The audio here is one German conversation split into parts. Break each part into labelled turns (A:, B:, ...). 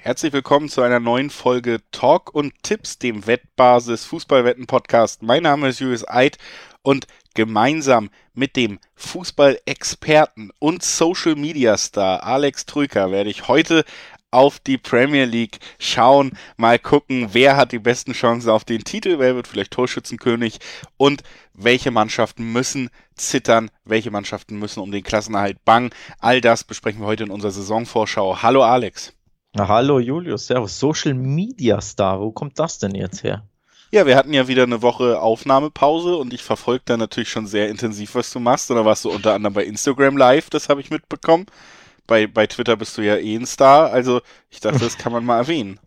A: Herzlich willkommen zu einer neuen Folge Talk und Tipps, dem Wettbasis Fußballwetten-Podcast. Mein Name ist Julius Eid und gemeinsam mit dem Fußballexperten und Social-Media-Star Alex Troika werde ich heute auf die Premier League schauen, mal gucken, wer hat die besten Chancen auf den Titel, wer wird vielleicht Torschützenkönig und welche Mannschaften müssen zittern, welche Mannschaften müssen um den Klassenerhalt bangen. All das besprechen wir heute in unserer Saisonvorschau. Hallo Alex.
B: Na, hallo Julius, servus. Social Media Star, wo kommt das denn jetzt her?
A: Ja, wir hatten ja wieder eine Woche Aufnahmepause und ich verfolge da natürlich schon sehr intensiv, was du machst. Oder warst du unter anderem bei Instagram live, das habe ich mitbekommen. Bei Twitter bist du ja eh ein Star, also ich dachte, das kann man mal erwähnen.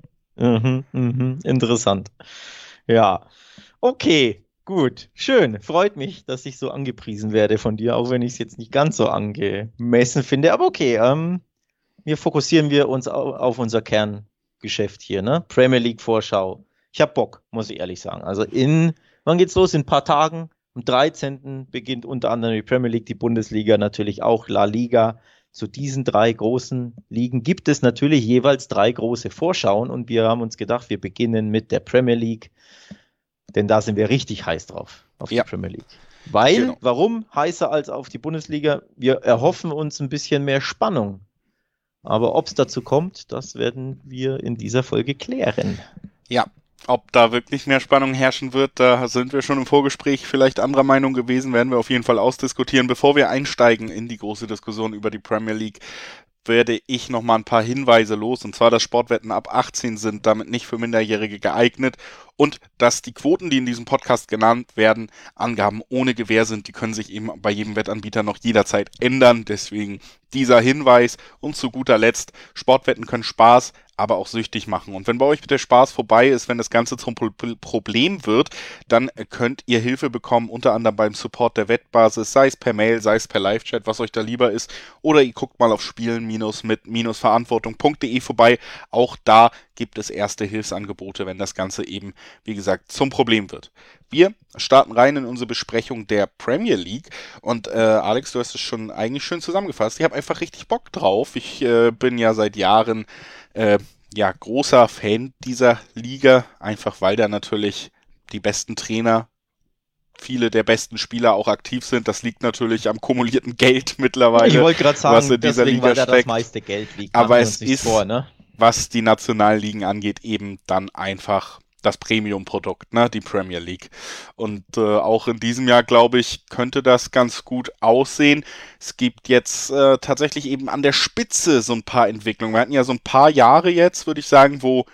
B: Interessant. Ja, okay, gut, schön. Freut mich, dass ich so angepriesen werde von dir, auch wenn ich es jetzt nicht ganz so angemessen finde. Aber okay, fokussieren wir uns auf unser Kerngeschäft hier, ne? Premier League Vorschau. Ich habe Bock, muss ich ehrlich sagen. Also wann geht's los? In ein paar Tagen. Am 13. beginnt unter anderem die Premier League, die Bundesliga, natürlich auch La Liga. Zu diesen drei großen Ligen gibt es natürlich jeweils drei große Vorschauen und wir haben uns gedacht, wir beginnen mit der Premier League, denn da sind wir richtig heiß drauf, auf die Premier League. Weil,
A: Genau.
B: Warum heißer als auf die Bundesliga? Wir erhoffen uns ein bisschen mehr Spannung. Aber ob es dazu kommt, das werden wir in dieser Folge klären.
A: Ja, ob da wirklich mehr Spannung herrschen wird, da sind wir schon im Vorgespräch vielleicht anderer Meinung gewesen, werden wir auf jeden Fall ausdiskutieren. Bevor wir einsteigen in die große Diskussion über die Premier League, werde ich nochmal ein paar Hinweise los, und zwar, dass Sportwetten ab 18 sind, damit nicht für Minderjährige geeignet und dass die Quoten, die in diesem Podcast genannt werden, Angaben ohne Gewähr sind. Die können sich eben bei jedem Wettanbieter noch jederzeit ändern, deswegen dieser Hinweis. Und zu guter Letzt, Sportwetten können Spaß, aber auch süchtig machen. Und wenn bei euch der Spaß vorbei ist, wenn das Ganze zum Problem wird, dann könnt ihr Hilfe bekommen, unter anderem beim Support der Wettbasis, sei es per Mail, sei es per Live-Chat, was euch da lieber ist. Oder ihr guckt mal auf spielen-mit-verantwortung.de vorbei. Auch da gibt es erste Hilfsangebote, wenn das Ganze eben, wie gesagt, zum Problem wird. Wir starten rein in unsere Besprechung der Premier League und Alex, du hast es schon eigentlich schön zusammengefasst. Ich habe einfach richtig Bock drauf. Ich bin ja seit Jahren großer Fan dieser Liga, einfach weil da natürlich die besten Trainer, viele der besten Spieler auch aktiv sind. Das liegt natürlich am kumulierten Geld mittlerweile,
B: Ich wollte gerade sagen,
A: was in dieser
B: deswegen,
A: Liga
B: weil da das
A: steckt.
B: meiste Geld liegt.
A: Aber
B: Machen wir
A: es
B: uns nichts
A: ist,
B: vor, ne?
A: was die Nationalligen angeht, eben dann einfach das Premium-Produkt, ne, die Premier League. Und auch in diesem Jahr, glaube ich, könnte das ganz gut aussehen. Es gibt jetzt tatsächlich eben an der Spitze so ein paar Entwicklungen. Wir hatten ja so ein paar Jahre jetzt, würde ich sagen, wo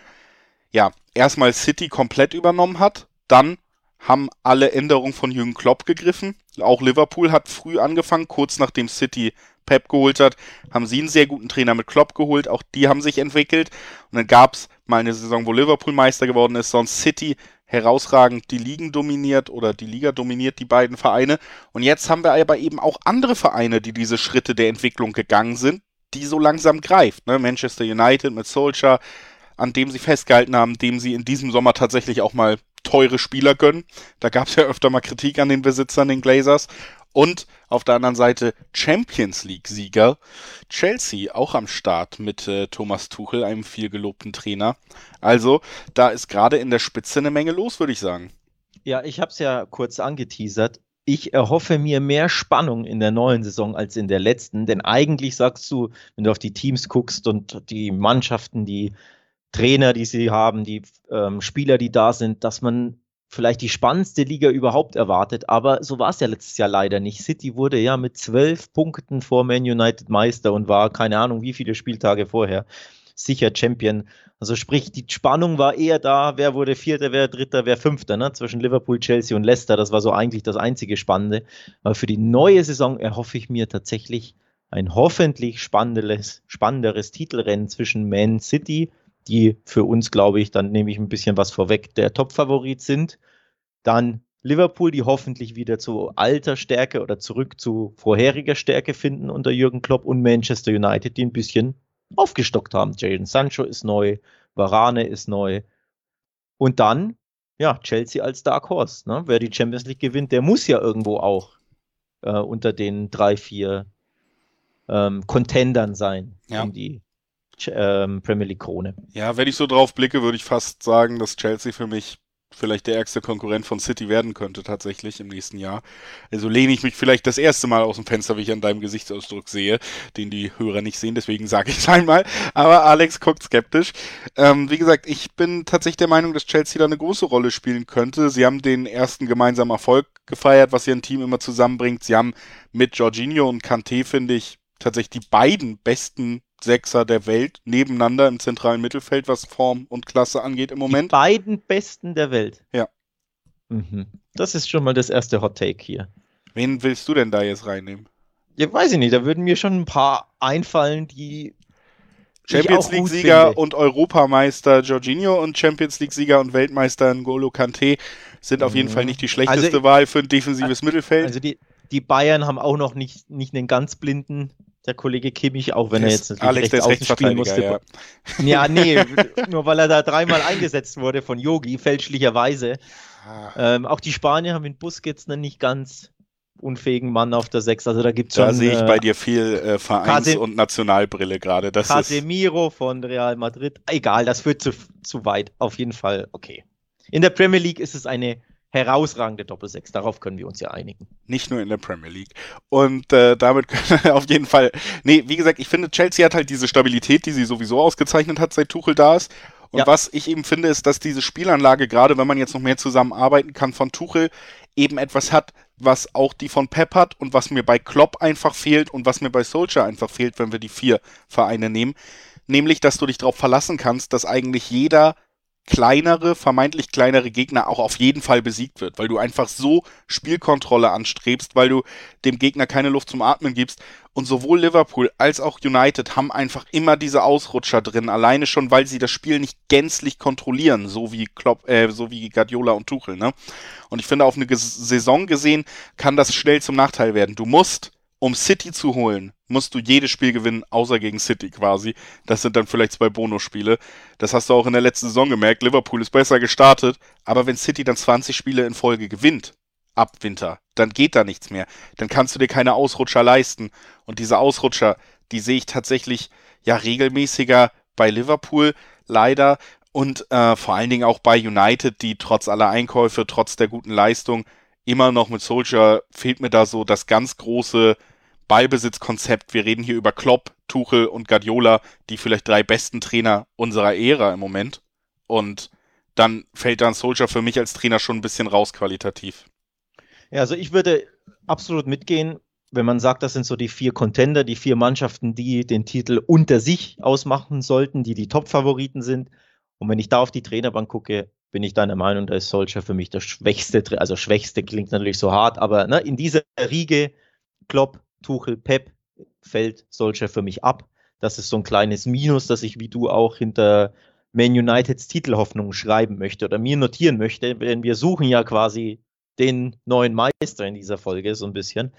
A: ja erstmal City komplett übernommen hat, dann haben alle Änderungen von Jürgen Klopp gegriffen. Auch Liverpool hat früh angefangen, kurz nachdem City Pep geholt hat, haben sie einen sehr guten Trainer mit Klopp geholt. Auch die haben sich entwickelt. Und dann gab es mal eine Saison, wo Liverpool Meister geworden ist, sonst City herausragend die Ligen dominiert oder die Liga dominiert die beiden Vereine. Und jetzt haben wir aber eben auch andere Vereine, die diese Schritte der Entwicklung gegangen sind, die so langsam greift. Ne? Manchester United mit Solskjaer, an dem sie festgehalten haben, dem sie in diesem Sommer tatsächlich auch mal teure Spieler gönnen. Da gab es ja öfter mal Kritik an den Besitzern, den Glazers. Und auf der anderen Seite Champions League-Sieger Chelsea auch am Start mit Thomas Tuchel, einem viel gelobten Trainer. Also da ist gerade in der Spitze eine Menge los, würde ich sagen.
B: Ja, ich habe es ja kurz angeteasert. Ich erhoffe mir mehr Spannung in der neuen Saison als in der letzten, denn eigentlich sagst du, wenn du auf die Teams guckst und die Mannschaften, die Trainer, die sie haben, die Spieler, die da sind, dass man vielleicht die spannendste Liga überhaupt erwartet, aber so war es ja letztes Jahr leider nicht. City wurde ja mit 12 Punkten vor Man United Meister und war keine Ahnung wie viele Spieltage vorher sicher Champion. Also sprich, die Spannung war eher da, wer wurde Vierter, wer Dritter, wer Fünfter, ne? Zwischen Liverpool, Chelsea und Leicester, das war so eigentlich das einzige Spannende. Aber für die neue Saison erhoffe ich mir tatsächlich ein hoffentlich spannenderes Titelrennen zwischen Man City, die für uns, glaube ich, dann nehme ich ein bisschen was vorweg, der Top-Favorit sind. Dann Liverpool, die hoffentlich wieder zu alter Stärke oder zurück zu vorheriger Stärke finden unter Jürgen Klopp, und Manchester United, die ein bisschen aufgestockt haben. Jadon Sancho ist neu, Varane ist neu. Und dann, ja, Chelsea als Dark Horse. Ne? Wer die Champions League gewinnt, der muss ja irgendwo auch unter den 3, 4 Contendern sein,
A: Ja.
B: um die Premier League Krone.
A: Ja, wenn ich so drauf blicke, würde ich fast sagen, dass Chelsea für mich vielleicht der ärgste Konkurrent von City werden könnte tatsächlich im nächsten Jahr. Also lehne ich mich vielleicht das erste Mal aus dem Fenster, wie ich an deinem Gesichtsausdruck sehe, den die Hörer nicht sehen, deswegen sage ich es einmal. Aber Alex guckt skeptisch. Wie gesagt, ich bin tatsächlich der Meinung, dass Chelsea da eine große Rolle spielen könnte. Sie haben den ersten gemeinsamen Erfolg gefeiert, was ihr Team immer zusammenbringt. Sie haben mit Jorginho und Kanté, finde ich, tatsächlich die beiden besten Sechser der Welt nebeneinander im zentralen Mittelfeld, was Form und Klasse angeht im Moment.
B: Die beiden Besten der Welt.
A: Ja.
B: Mhm. Das ist schon mal das erste Hot Take hier.
A: Wen willst du denn da jetzt reinnehmen?
B: Ja, weiß ich nicht, da würden mir schon ein paar einfallen, die
A: Champions League-Sieger und Europameister Jorginho und Champions League-Sieger und Weltmeister N'Golo Kanté sind auf jeden Fall nicht die schlechteste Wahl für ein defensives Mittelfeld.
B: Also die Bayern haben auch noch nicht einen ganz blinden, der Kollege Kimmich, auch wenn er jetzt
A: natürlich rechts außen spielen musste.
B: Ja, nee, nur weil er da dreimal eingesetzt wurde von Yogi, fälschlicherweise. Auch die Spanier haben in Busquets einen nicht ganz unfähigen Mann auf der 6. Also da gibt's schon.
A: Da sehe ich bei dir viel Vereins- und Nationalbrille gerade.
B: Casemiro von Real Madrid. Egal, das führt zu weit. Auf jeden Fall okay. In der Premier League ist es eine herausragende Doppel-6. Darauf können wir uns ja einigen.
A: Nicht nur in der Premier League. Und damit können wir auf jeden Fall. Nee, wie gesagt, ich finde, Chelsea hat halt diese Stabilität, die sie sowieso ausgezeichnet hat, seit Tuchel da ist. Und was ich eben finde, ist, dass diese Spielanlage, gerade wenn man jetzt noch mehr zusammenarbeiten kann von Tuchel, eben etwas hat, was auch die von Pep hat und was mir bei Klopp einfach fehlt und was mir bei Solskjaer einfach fehlt, wenn wir die 4 Vereine nehmen. Nämlich, dass du dich darauf verlassen kannst, dass eigentlich jeder vermeintlich kleinere Gegner auch auf jeden Fall besiegt wird, weil du einfach so Spielkontrolle anstrebst, weil du dem Gegner keine Luft zum Atmen gibst. Und sowohl Liverpool als auch United haben einfach immer diese Ausrutscher drin, alleine schon, weil sie das Spiel nicht gänzlich kontrollieren, so wie Guardiola und Tuchel, ne? Und ich finde, auf eine Saison gesehen kann das schnell zum Nachteil werden. Du musst, um City zu holen, musst du jedes Spiel gewinnen, außer gegen City quasi. Das sind dann vielleicht 2 Bonusspiele. Das hast du auch in der letzten Saison gemerkt. Liverpool ist besser gestartet, aber wenn City dann 20 Spiele in Folge gewinnt, ab Winter, dann geht da nichts mehr. Dann kannst du dir keine Ausrutscher leisten. Und diese Ausrutscher, die sehe ich tatsächlich ja regelmäßiger bei Liverpool, leider. Und vor allen Dingen auch bei United, die trotz aller Einkäufe, trotz der guten Leistung, immer noch mit Solskjaer fehlt mir da so das ganz große Ballbesitzkonzept. Wir reden hier über Klopp, Tuchel und Guardiola, die vielleicht 3 besten Trainer unserer Ära im Moment. Und dann fällt dann Solskjaer für mich als Trainer schon ein bisschen raus qualitativ.
B: Ja, also ich würde absolut mitgehen, wenn man sagt, das sind so die 4 Contender, die 4 Mannschaften, die den Titel unter sich ausmachen sollten, die Top-Favoriten sind. Und wenn ich da auf die Trainerbank gucke, bin ich deiner Meinung, da ist Solskjaer für mich der schwächste, also schwächste klingt natürlich so hart, aber ne, in dieser Riege Klopp, Tuchel, Pep fällt Solskjaer für mich ab. Das ist so ein kleines Minus, das ich wie du auch hinter Man Uniteds Titelhoffnung schreiben möchte oder mir notieren möchte, denn wir suchen ja quasi den neuen Meister in dieser Folge so ein bisschen.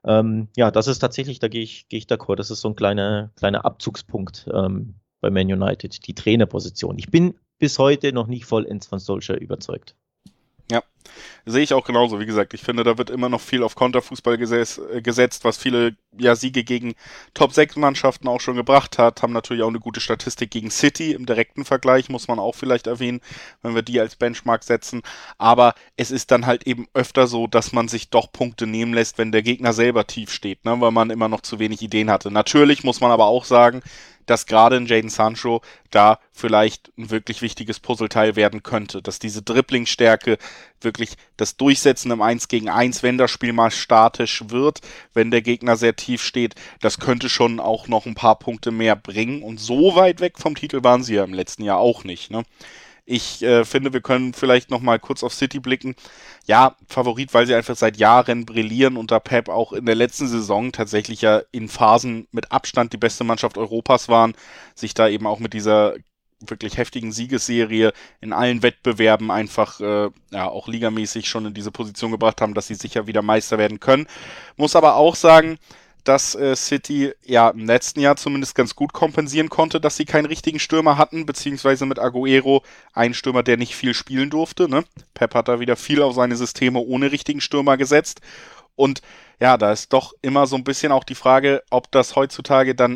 B: Ja, das ist tatsächlich, da gehe ich d'accord, das ist so ein kleiner Abzugspunkt bei Man United, die Trainerposition. Ich bin bis heute noch nicht vollends von Solskjaer überzeugt.
A: Ja, sehe ich auch genauso. Wie gesagt, ich finde, da wird immer noch viel auf Konterfußball gesetzt, was viele Siege gegen Top-6-Mannschaften auch schon gebracht hat. Haben natürlich auch eine gute Statistik gegen City im direkten Vergleich, muss man auch vielleicht erwähnen, wenn wir die als Benchmark setzen. Aber es ist dann halt eben öfter so, dass man sich doch Punkte nehmen lässt, wenn der Gegner selber tief steht, ne? Weil man immer noch zu wenig Ideen hatte. Natürlich muss man aber auch sagen, dass gerade in Jadon Sancho da vielleicht ein wirklich wichtiges Puzzleteil werden könnte, dass diese Dribblingstärke wirklich das Durchsetzen im 1 gegen 1, wenn das Spiel mal statisch wird, wenn der Gegner sehr tief steht, das könnte schon auch noch ein paar Punkte mehr bringen und so weit weg vom Titel waren sie ja im letzten Jahr auch nicht, ne? Ich finde, wir können vielleicht noch mal kurz auf City blicken. Ja, Favorit, weil sie einfach seit Jahren brillieren unter Pep, auch in der letzten Saison tatsächlich ja in Phasen mit Abstand die beste Mannschaft Europas waren, sich da eben auch mit dieser wirklich heftigen Siegesserie in allen Wettbewerben einfach auch ligamäßig schon in diese Position gebracht haben, dass sie sicher wieder Meister werden können. Muss aber auch sagen, dass City ja im letzten Jahr zumindest ganz gut kompensieren konnte, dass sie keinen richtigen Stürmer hatten, beziehungsweise mit Agüero einen Stürmer, der nicht viel spielen durfte, ne? Pep hat da wieder viel auf seine Systeme ohne richtigen Stürmer gesetzt. Und ja, da ist doch immer so ein bisschen auch die Frage, ob das heutzutage dann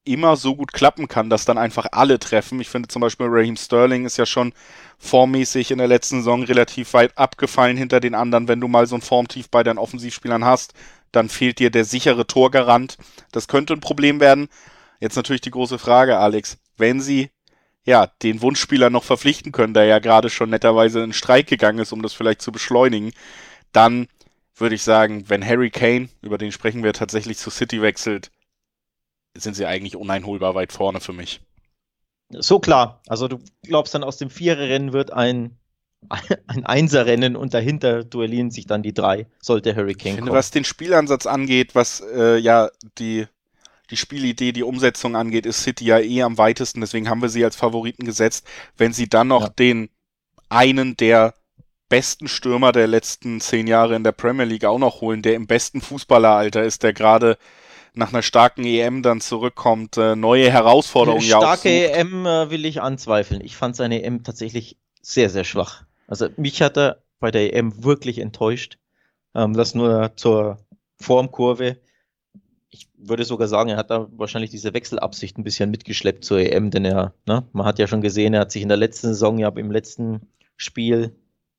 A: immer so gut klappen kann, dass dann einfach alle treffen. Ich finde zum Beispiel Raheem Sterling ist ja schon formmäßig in der letzten Saison relativ weit abgefallen hinter den anderen. Wenn du mal so ein Formtief bei deinen Offensivspielern hast, dann fehlt dir der sichere Torgarant. Das könnte ein Problem werden. Jetzt natürlich die große Frage, Alex, wenn sie ja den Wunschspieler noch verpflichten können, der ja gerade schon netterweise in Streik gegangen ist, um das vielleicht zu beschleunigen, dann würde ich sagen, wenn Harry Kane, über den sprechen wir, tatsächlich zu City wechselt, sind sie eigentlich uneinholbar weit vorne für mich.
B: So klar. Also du glaubst dann, aus dem Viererrennen wird ein Einserrennen und dahinter duellieren sich dann die drei, sollte Harry Kane kommen.
A: Was den Spielansatz angeht, was die Spielidee, die Umsetzung angeht, ist City ja eh am weitesten, deswegen haben wir sie als Favoriten gesetzt. Wenn sie dann noch den einen der besten Stürmer der letzten 10 Jahre in der Premier League auch noch holen, der im besten Fußballeralter ist, der gerade nach einer starken EM dann zurückkommt, neue Herausforderungen ja auch sucht.
B: Starke EM will ich anzweifeln. Ich fand seine EM tatsächlich sehr, sehr schwach. Also mich hat er bei der EM wirklich enttäuscht. Das nur zur Formkurve. Ich würde sogar sagen, er hat da wahrscheinlich diese Wechselabsicht ein bisschen mitgeschleppt zur EM, denn man hat ja schon gesehen, er hat sich in der letzten Saison, ja im letzten Spiel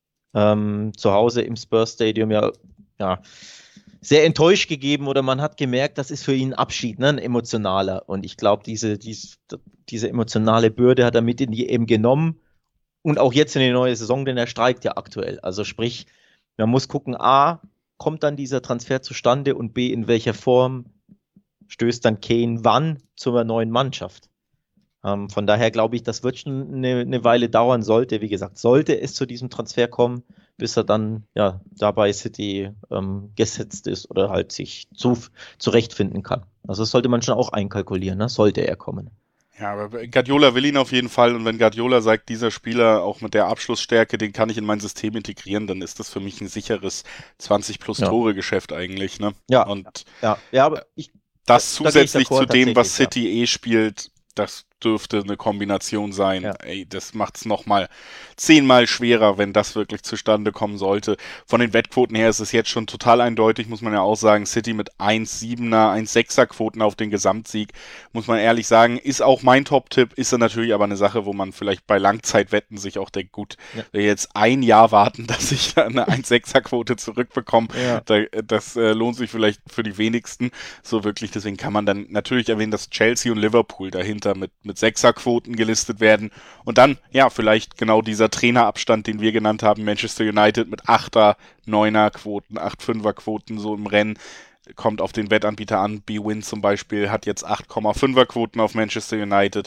B: zu Hause im Spurs Stadium ja sehr enttäuscht gegeben, oder man hat gemerkt, das ist für ihn ein Abschied, ein emotionaler. Und ich glaube, diese emotionale Bürde hat er mit in die EM genommen und auch jetzt in die neue Saison, denn er streikt ja aktuell. Also sprich, man muss gucken, A, kommt dann dieser Transfer zustande, und B, in welcher Form stößt dann Kane wann zur neuen Mannschaft. Von daher glaube ich, das wird schon eine Weile dauern, sollte es zu diesem Transfer kommen, bis er dann da bei City gesetzt ist oder halt sich zurechtfinden kann. Also das sollte man schon auch einkalkulieren, ne? Sollte er kommen.
A: Ja, aber Guardiola will ihn auf jeden Fall, und wenn Guardiola sagt, dieser Spieler auch mit der Abschlussstärke, den kann ich in mein System integrieren, dann ist das für mich ein sicheres 20-plus-Tore-Geschäft eigentlich, ne?
B: Ja,
A: und
B: aber
A: das zusätzlich zu dem, was
B: tatsächlich,
A: City spielt, das dürfte eine Kombination sein.
B: Ja.
A: Ey, das macht es nochmal 10-mal schwerer, wenn das wirklich zustande kommen sollte. Von den Wettquoten her ist es jetzt schon total eindeutig, muss man ja auch sagen. City mit 1,7er, 1,6er Quoten auf den Gesamtsieg, muss man ehrlich sagen, ist auch mein Top-Tipp, ist dann natürlich aber eine Sache, wo man vielleicht bei Langzeitwetten sich auch denkt, gut, jetzt ein Jahr warten, dass ich da eine 1,6er Quote zurückbekomme, das lohnt sich vielleicht für die wenigsten so wirklich. Deswegen kann man dann natürlich erwähnen, dass Chelsea und Liverpool dahinter mit 6er-Quoten gelistet werden. Und dann, vielleicht genau dieser Trainerabstand, den wir genannt haben, Manchester United mit 8er, 9er-Quoten, 8-5er-Quoten so im Rennen, kommt auf den Wettanbieter an. BWin zum Beispiel hat jetzt 8,5er-Quoten auf Manchester United.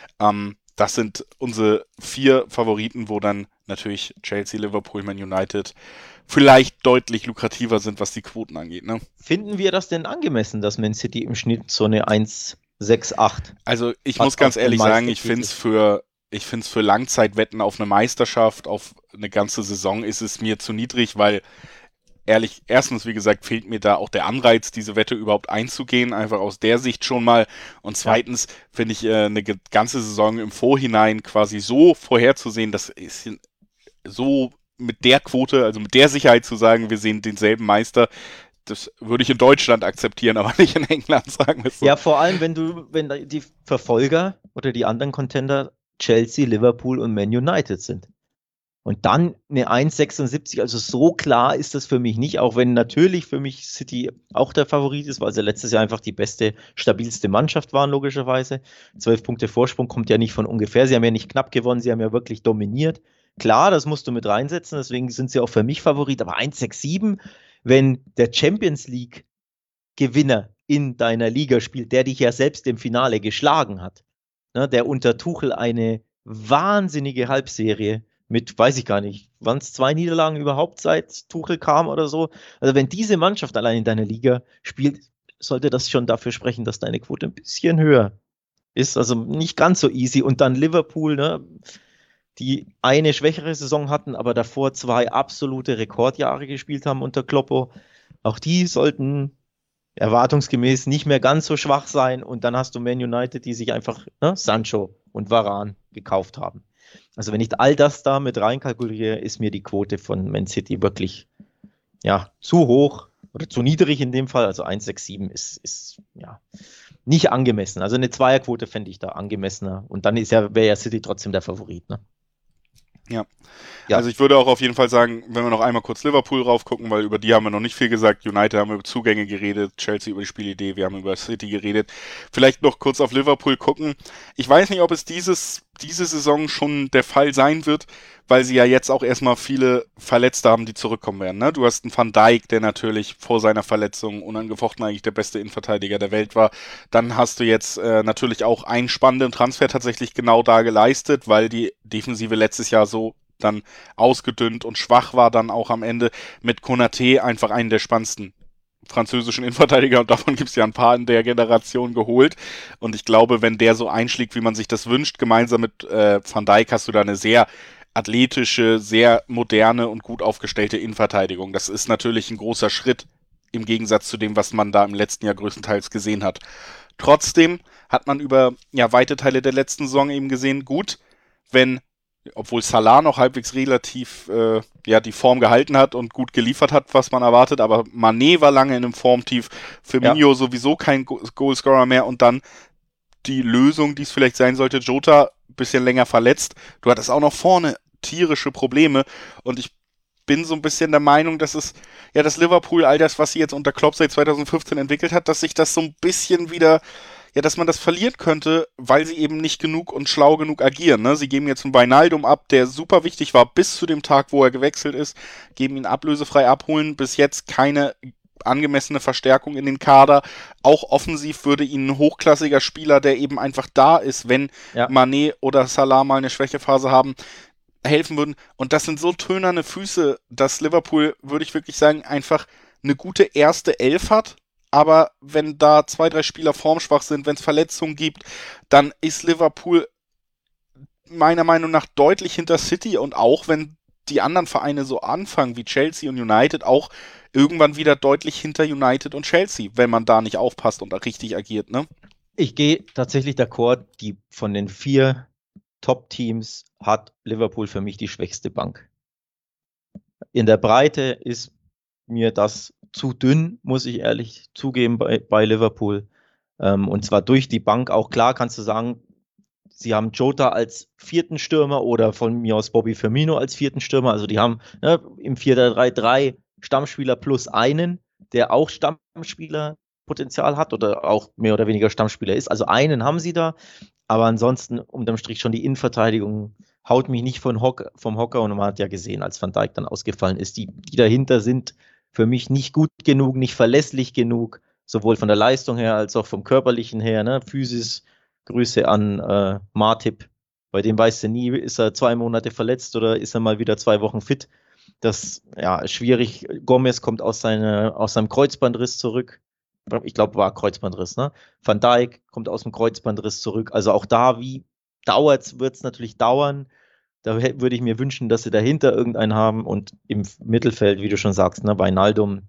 A: Das sind unsere 4 Favoriten, wo dann natürlich Chelsea, Liverpool, Man United vielleicht deutlich lukrativer sind, was die Quoten angeht, ne?
B: Finden wir das denn angemessen, dass Man City im Schnitt so eine 1,68?
A: Also ich muss ganz ehrlich sagen, ich finde es für Langzeitwetten auf eine Meisterschaft, auf eine ganze Saison ist es mir zu niedrig, weil ehrlich, erstens, wie gesagt, fehlt mir da auch der Anreiz, diese Wette überhaupt einzugehen, einfach aus der Sicht schon mal. Und zweitens finde ich eine ganze Saison im Vorhinein quasi so vorherzusehen, das ist so mit der Quote, also mit der Sicherheit zu sagen, wir sehen denselben Meister, das würde ich in Deutschland akzeptieren, aber nicht in England, sagen wir es so.
B: Ja, vor allem, wenn die Verfolger oder die anderen Contender Chelsea, Liverpool und Man United sind. Und dann eine 1,76, also so klar ist das für mich nicht, auch wenn natürlich für mich City auch der Favorit ist, weil sie letztes Jahr einfach die beste, stabilste Mannschaft waren, logischerweise. 12 Punkte Vorsprung kommt ja nicht von ungefähr, sie haben ja nicht knapp gewonnen, sie haben ja wirklich dominiert. Klar, das musst du mit reinsetzen, deswegen sind sie auch für mich Favorit, aber 1,67, wenn der Champions League Gewinner in deiner Liga spielt, der dich ja selbst im Finale geschlagen hat, ne, der unter Tuchel eine wahnsinnige Halbserie mit, weiß ich gar nicht, waren es 2 Niederlagen überhaupt, seit Tuchel kam oder so? Also wenn diese Mannschaft allein in deiner Liga spielt, sollte das schon dafür sprechen, dass deine Quote ein bisschen höher ist, also nicht ganz so easy. Und dann Liverpool, ne, die eine schwächere Saison hatten, aber davor 2 absolute Rekordjahre gespielt haben unter Kloppo. Auch die sollten erwartungsgemäß nicht mehr ganz so schwach sein. Und dann hast du Man United, die sich einfach Sancho und Varane gekauft haben. Also wenn ich all das da mit reinkalkuliere, ist mir die Quote von Man City wirklich zu hoch oder zu niedrig in dem Fall. Also 1,67 ist nicht angemessen. Also eine Zweierquote fände ich da angemessener. Und dann wäre ja City trotzdem der Favorit, ne?
A: Ja.
B: Ja.
A: Also ich würde auch auf jeden Fall sagen, wenn wir noch einmal kurz Liverpool raufgucken, weil über die haben wir noch nicht viel gesagt. United haben wir über Zugänge geredet, Chelsea über die Spielidee, wir haben über City geredet. Vielleicht noch kurz auf Liverpool gucken. Ich weiß nicht, ob es diese Saison schon der Fall sein wird, weil sie ja jetzt auch erstmal viele Verletzte haben, die zurückkommen werden. Ne? Du hast einen Van Dijk, der natürlich vor seiner Verletzung unangefochten eigentlich der beste Innenverteidiger der Welt war. Dann hast du jetzt natürlich auch einen spannenden Transfer tatsächlich genau da geleistet, weil die Defensive letztes Jahr so dann ausgedünnt und schwach war dann auch am Ende mit Konaté einfach einen der spannendsten französischen Innenverteidiger und davon gibt es ja ein paar in der Generation geholt und ich glaube, wenn der so einschlägt, wie man sich das wünscht, gemeinsam mit Van Dijk hast du da eine sehr athletische, sehr moderne und gut aufgestellte Innenverteidigung. Das ist natürlich ein großer Schritt im Gegensatz zu dem, was man da im letzten Jahr größtenteils gesehen hat. Trotzdem hat man über weite Teile der letzten Saison eben gesehen, gut, obwohl Salah noch halbwegs relativ die Form gehalten hat und gut geliefert hat, was man erwartet, aber Mané war lange in einem Formtief, Firmino sowieso kein Goalscorer mehr und dann die Lösung, die es vielleicht sein sollte, Jota ein bisschen länger verletzt. Du hattest auch noch vorne tierische Probleme und ich bin so ein bisschen der Meinung, dass das Liverpool, all das, was sie jetzt unter Klopp seit 2015 entwickelt hat, dass sich das so ein bisschen wieder dass man das verlieren könnte, weil sie eben nicht genug und schlau genug agieren. Ne? Sie geben jetzt einen Wijnaldum ab, der super wichtig war bis zu dem Tag, wo er gewechselt ist, geben ihn ablösefrei abholen, bis jetzt keine angemessene Verstärkung in den Kader. Auch offensiv würde ihnen ein hochklassiger Spieler, der eben einfach da ist, wenn Mané oder Salah mal eine Schwächephase haben, helfen würden. Und das sind so tönerne Füße, dass Liverpool, würde ich wirklich sagen, einfach eine gute erste Elf hat. Aber wenn da 2, 3 Spieler formschwach sind, wenn es Verletzungen gibt, dann ist Liverpool meiner Meinung nach deutlich hinter City und auch wenn die anderen Vereine so anfangen wie Chelsea und United, auch irgendwann wieder deutlich hinter United und Chelsea, wenn man da nicht aufpasst und richtig agiert, ne?
B: Ich gehe tatsächlich d'accord, von den 4 Top-Teams hat Liverpool für mich die schwächste Bank. In der Breite ist mir das zu dünn, muss ich ehrlich zugeben, bei Liverpool. Und zwar durch die Bank. Auch klar kannst du sagen, sie haben Jota als 4. Stürmer oder von mir aus Bobby Firmino als 4. Stürmer. Also die haben im 4-3-3 Stammspieler plus einen, der auch Stammspielerpotenzial hat oder auch mehr oder weniger Stammspieler ist. Also einen haben sie da. Aber ansonsten unterm Strich schon die Innenverteidigung haut mich nicht vom Hocker. Und man hat ja gesehen, als Van Dijk dann ausgefallen ist, die dahinter sind für mich nicht gut genug, nicht verlässlich genug, sowohl von der Leistung her als auch vom körperlichen her, ne? Physis, Grüße an Martip, bei dem weißt du nie, ist er 2 Monate verletzt oder ist er mal wieder 2 Wochen fit. Das ist schwierig. Gomez kommt aus seinem Kreuzbandriss zurück. Ich glaube, war Kreuzbandriss, ne? Van Dijk kommt aus dem Kreuzbandriss zurück. Also auch da, wird es natürlich dauern. Da würde ich mir wünschen, dass sie dahinter irgendeinen haben und im Mittelfeld, wie du schon sagst, ne, Wijnaldum,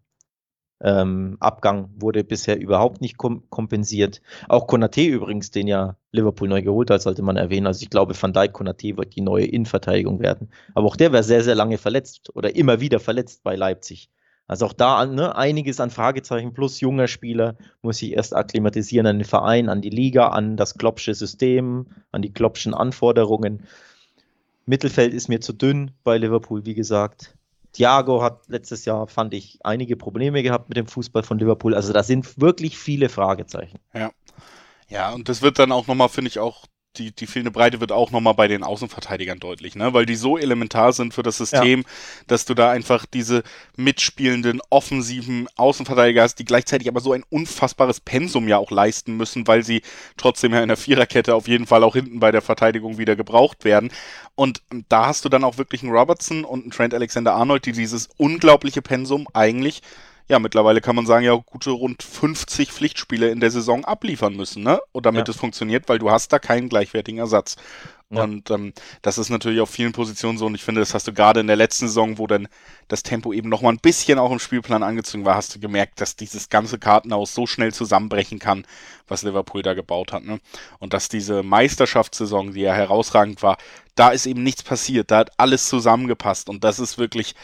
B: Abgang wurde bisher überhaupt nicht kompensiert. Auch Konaté übrigens, den ja Liverpool neu geholt hat, sollte man erwähnen. Also ich glaube, Van Dijk, Konaté wird die neue Innenverteidigung werden. Aber auch der wäre sehr, sehr lange verletzt oder immer wieder verletzt bei Leipzig. Also auch da einiges an Fragezeichen plus junger Spieler muss sich erst akklimatisieren an den Verein, an die Liga, an das Kloppsche System, an die Kloppschen Anforderungen. Mittelfeld ist mir zu dünn bei Liverpool, wie gesagt. Thiago hat letztes Jahr, fand ich, einige Probleme gehabt mit dem Fußball von Liverpool. Also da sind wirklich viele Fragezeichen.
A: Ja, und das wird dann auch nochmal, finde ich, auch die fehlende Breite wird auch nochmal bei den Außenverteidigern deutlich, ne? Weil die so elementar sind für das System, dass du da einfach diese mitspielenden, offensiven Außenverteidiger hast, die gleichzeitig aber so ein unfassbares Pensum ja auch leisten müssen, weil sie trotzdem ja in der Viererkette auf jeden Fall auch hinten bei der Verteidigung wieder gebraucht werden. Und da hast du dann auch wirklich einen Robertson und einen Trent Alexander-Arnold, die dieses unglaubliche Pensum eigentlich mittlerweile kann man sagen, gute rund 50 Pflichtspiele in der Saison abliefern müssen, ne? Und damit es funktioniert, weil du hast da keinen gleichwertigen Ersatz. Ja. Und das ist natürlich auf vielen Positionen so und ich finde, das hast du gerade in der letzten Saison, wo dann das Tempo eben nochmal ein bisschen auch im Spielplan angezogen war, hast du gemerkt, dass dieses ganze Kartenhaus so schnell zusammenbrechen kann, was Liverpool da gebaut hat, ne? Und dass diese Meisterschaftssaison, die ja herausragend war, da ist eben nichts passiert, da hat alles zusammengepasst und das ist wirklich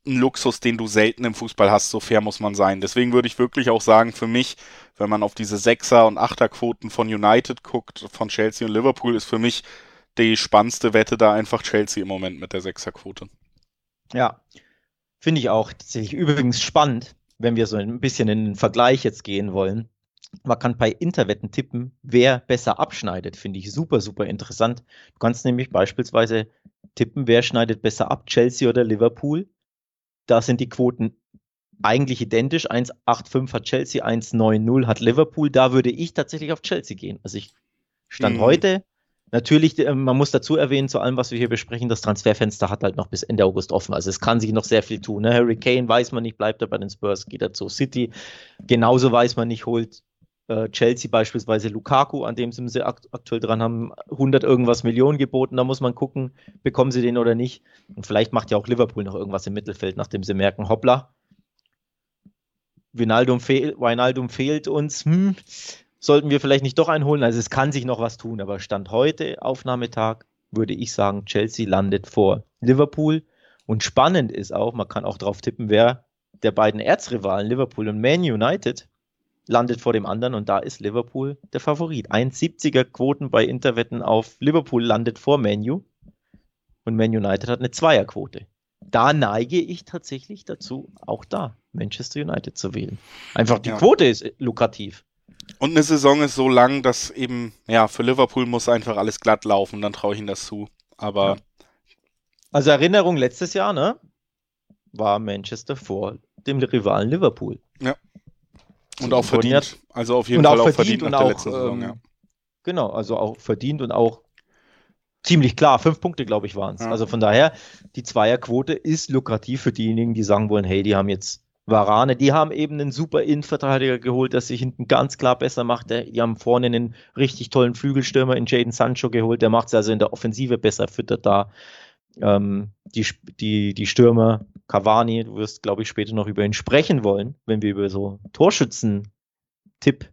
A: ein Luxus, den du selten im Fußball hast, so fair muss man sein. Deswegen würde ich wirklich auch sagen, für mich, wenn man auf diese Sechser- und Achterquoten von United guckt, von Chelsea und Liverpool, ist für mich die spannendste Wette da einfach Chelsea im Moment mit der Sechserquote.
B: Ja, finde ich auch tatsächlich übrigens spannend, wenn wir so ein bisschen in den Vergleich jetzt gehen wollen. Man kann bei Interwetten tippen, wer besser abschneidet. Finde ich super, super interessant. Du kannst nämlich beispielsweise tippen, wer schneidet besser ab, Chelsea oder Liverpool. Da sind die Quoten eigentlich identisch. 1,85 hat Chelsea, 1,90 hat Liverpool. Da würde ich tatsächlich auf Chelsea gehen. Also ich stand heute. Natürlich, man muss dazu erwähnen, zu allem, was wir hier besprechen, das Transferfenster hat halt noch bis Ende August offen. Also es kann sich noch sehr viel tun. Ne? Harry Kane weiß man nicht, bleibt er bei den Spurs, geht er zu City. Genauso weiß man nicht, holt Chelsea beispielsweise Lukaku, an dem sind sie aktuell dran haben, 100 irgendwas Millionen geboten. Da muss man gucken, bekommen sie den oder nicht. Und vielleicht macht ja auch Liverpool noch irgendwas im Mittelfeld, nachdem sie merken, hoppla, Wijnaldum fehlt uns. Sollten wir vielleicht nicht doch einholen? Also es kann sich noch was tun, aber Stand heute, Aufnahmetag, würde ich sagen, Chelsea landet vor Liverpool. Und spannend ist auch, man kann auch drauf tippen, wer der beiden Erzrivalen, Liverpool und Man United, landet vor dem anderen und da ist Liverpool der Favorit. 1,70er Quoten bei Interwetten auf Liverpool landet vor Man U und Man United hat eine Zweierquote. Da neige ich tatsächlich dazu, auch da Manchester United zu wählen. Einfach die Quote ist lukrativ.
A: Und eine Saison ist so lang, dass eben, ja, für Liverpool muss einfach alles glatt laufen, dann traue ich ihnen das zu. Aber.
B: Ja. Also Erinnerung, letztes Jahr, ne? War Manchester vor dem Rivalen Liverpool.
A: Ja. Und auch verdient. Also auf jeden Fall auch verdient nach der letzten Saison, ja.
B: Genau, also auch verdient und auch ziemlich klar. 5 Punkte, glaube ich, waren es. Ja. Also von daher, die Zweierquote ist lukrativ für diejenigen, die sagen wollen, hey, die haben jetzt Varane, die haben eben einen super Innenverteidiger geholt, der sich hinten ganz klar besser macht. Die haben vorne einen richtig tollen Flügelstürmer in Jadon Sancho geholt, der macht es also in der Offensive besser, füttert da die Stürmer, Cavani, du wirst, glaube ich, später noch über ihn sprechen wollen, wenn wir über so Torschützen-Tipps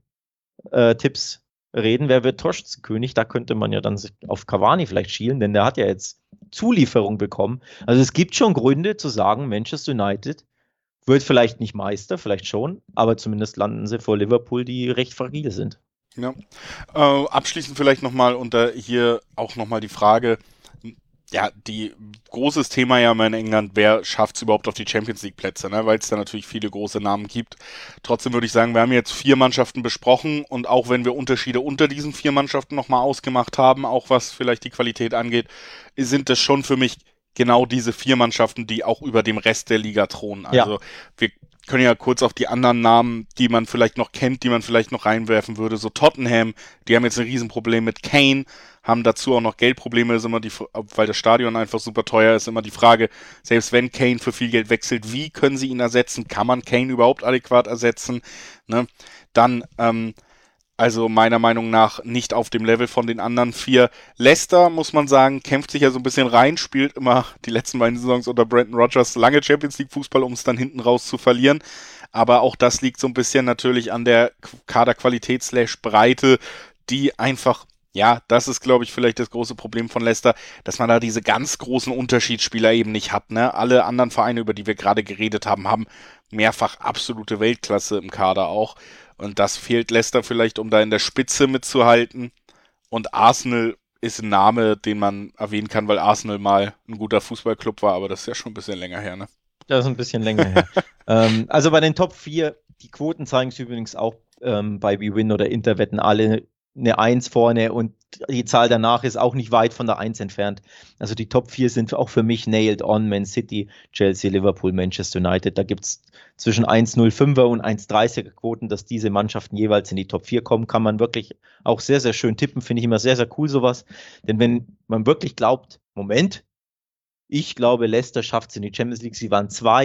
B: reden. Wer wird Torschützenkönig? Da könnte man ja dann auf Cavani vielleicht schielen, denn der hat ja jetzt Zulieferung bekommen. Also es gibt schon Gründe zu sagen, Manchester United wird vielleicht nicht Meister, vielleicht schon, aber zumindest landen sie vor Liverpool, die recht fragil sind.
A: Ja. Abschließend vielleicht nochmal unter hier auch nochmal die Frage, ja, die großes Thema ja immer in England, wer schafft es überhaupt auf die Champions League Plätze, ne? Weil es da natürlich viele große Namen gibt. Trotzdem würde ich sagen, wir haben jetzt 4 Mannschaften besprochen und auch wenn wir Unterschiede unter diesen 4 Mannschaften nochmal ausgemacht haben, auch was vielleicht die Qualität angeht, sind das schon für mich genau diese 4 Mannschaften, die auch über dem Rest der Liga thronen. Also wir können ja kurz auf die anderen Namen, die man vielleicht noch kennt, die man vielleicht noch reinwerfen würde. So Tottenham, die haben jetzt ein Riesenproblem mit Kane, haben dazu auch noch Geldprobleme, ist immer weil das Stadion einfach super teuer ist, immer die Frage, selbst wenn Kane für viel Geld wechselt, wie können sie ihn ersetzen? Kann man Kane überhaupt adäquat ersetzen? Ne? Dann, also meiner Meinung nach nicht auf dem Level von den anderen 4. Leicester, muss man sagen, kämpft sich ja so ein bisschen rein, spielt immer die letzten beiden Saisons unter Brendan Rodgers lange Champions League Fußball, um es dann hinten raus zu verlieren. Aber auch das liegt so ein bisschen natürlich an der Kaderqualität/Breite, die einfach, ja, das ist, glaube ich, vielleicht das große Problem von Leicester, dass man da diese ganz großen Unterschiedsspieler eben nicht hat. Ne? Alle anderen Vereine, über die wir gerade geredet haben, haben mehrfach absolute Weltklasse im Kader auch. Und das fehlt Leicester vielleicht, um da in der Spitze mitzuhalten. Und Arsenal ist ein Name, den man erwähnen kann, weil Arsenal mal ein guter Fußballclub war, aber das ist ja schon ein bisschen länger her, ne?
B: Das ist ein bisschen länger her. Also bei den Top 4, die Quoten zeigen es übrigens auch bei BWin oder Interwetten alle eine 1 vorne und die Zahl danach ist auch nicht weit von der 1 entfernt. Also die Top 4 sind auch für mich nailed on. Man City, Chelsea, Liverpool, Manchester United. Da gibt es zwischen 1,05er und 1,30er Quoten, dass diese Mannschaften jeweils in die Top 4 kommen. Kann man wirklich auch sehr, sehr schön tippen. Finde ich immer sehr, sehr cool sowas. Denn wenn man wirklich glaubt, Moment, ich glaube, Leicester schafft es in die Champions League. Sie waren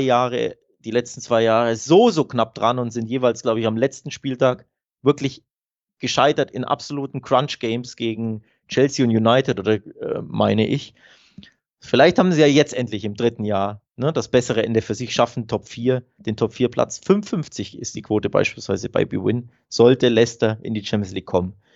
B: die letzten 2 Jahre so knapp dran und sind jeweils, glaube ich, am letzten Spieltag wirklich gescheitert in absoluten Crunch-Games gegen Chelsea und United, oder meine ich. Vielleicht haben sie ja jetzt endlich im 3. Jahr das bessere Ende für sich, schaffen den Top 4 Platz. 5,50 ist die Quote beispielsweise bei BWin. Sollte Leicester in die Champions League kommen.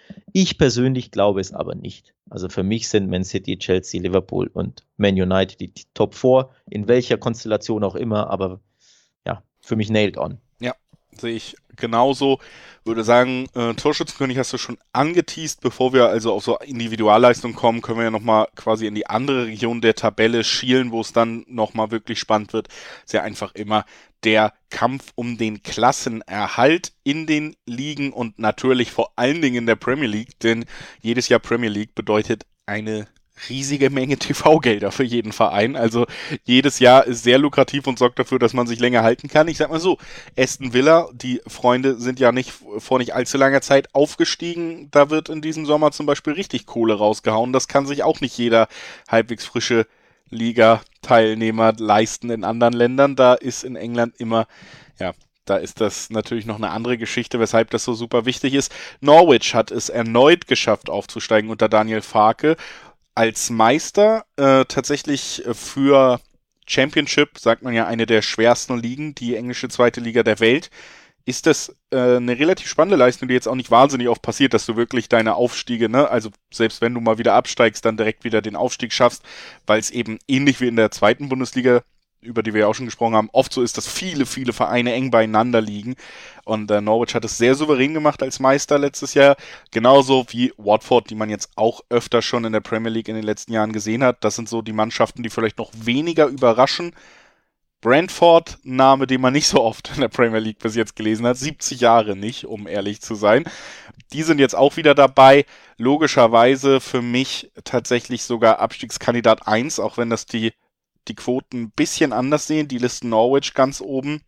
B: Ich persönlich glaube es aber nicht. Also für mich sind Man City, Chelsea, Liverpool und Man United die Top 4, in welcher Konstellation auch immer, aber ja, für mich nailed on.
A: Ja, sehe ich genauso. Würde sagen, Torschützenkönig hast du schon angeteast. Bevor wir also auf so Individualleistung kommen, können wir ja nochmal quasi in die andere Region der Tabelle schielen, wo es dann nochmal wirklich spannend wird. Ist ja einfach immer der Kampf um den Klassenerhalt in den Ligen und natürlich vor allen Dingen in der Premier League, denn jedes Jahr Premier League bedeutet eine riesige Menge TV-Gelder für jeden Verein. Also jedes Jahr ist sehr lukrativ und sorgt dafür, dass man sich länger halten kann. Ich sag mal so, Aston Villa, die Freunde sind ja nicht vor nicht allzu langer Zeit aufgestiegen. Da wird in diesem Sommer zum Beispiel richtig Kohle rausgehauen. Das kann sich auch nicht jeder halbwegs frische Liga-Teilnehmer leisten in anderen Ländern. Da ist in England immer, ja, da ist das natürlich noch eine andere Geschichte, weshalb das so super wichtig ist. Norwich hat es erneut geschafft, aufzusteigen unter Daniel Farke. Als Meister tatsächlich für Championship, sagt man ja, eine der schwersten Ligen, die englische zweite Liga der Welt. Ist das eine relativ spannende Leistung, die jetzt auch nicht wahnsinnig oft passiert, dass du wirklich deine Aufstiege, ne, also selbst wenn du mal wieder absteigst, dann direkt wieder den Aufstieg schaffst, weil es eben ähnlich wie in der zweiten Bundesliga, über die wir ja auch schon gesprochen haben, oft so ist, dass viele, viele Vereine eng beieinander liegen. Und Norwich hat es sehr souverän gemacht als Meister letztes Jahr. Genauso wie Watford, die man jetzt auch öfter schon in der Premier League in den letzten Jahren gesehen hat. Das sind so die Mannschaften, die vielleicht noch weniger überraschen. Brentford, ein Name, den man nicht so oft in der Premier League bis jetzt gelesen hat. 70 Jahre nicht, um ehrlich zu sein. Die sind jetzt auch wieder dabei. Logischerweise für mich tatsächlich sogar Abstiegskandidat 1, auch wenn das die Quoten ein bisschen anders sehen. Die listen Norwich ganz oben.